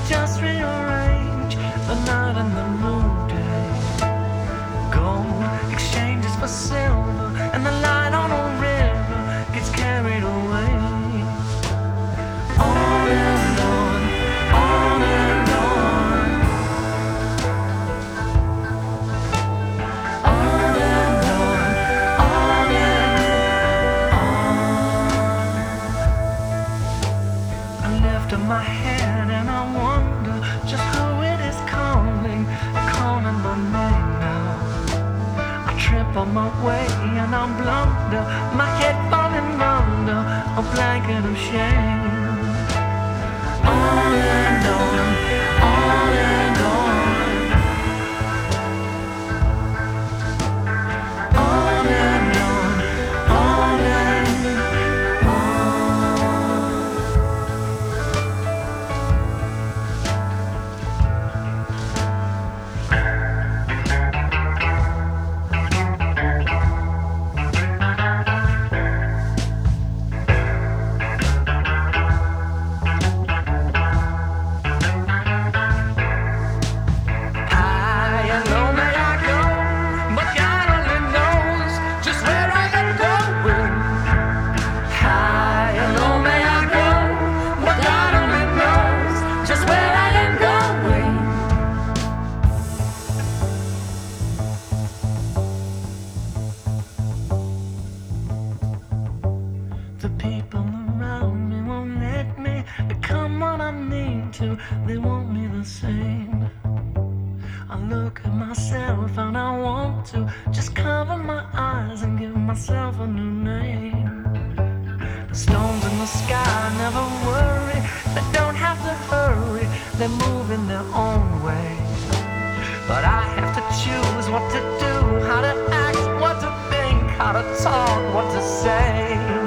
just rearrange the night and the moon day. Gold exchanges for silver, and the light on a river gets carried away. On and on, on and on. On and on, on and on. I lift up my head and I wonder just who it is calling my name now. I trip on my way and I blunder, my head falling under a blanket of shame. On and on, on and on. On and on, on and the people around me won't let me become what I need to. They want me the same. I look at myself and I want to just cover my eyes and give myself a new name. The stones in the sky never worry. They don't have to hurry. They move in their own way. But I have to choose what to do, how to act, what to think, how to talk, what to say.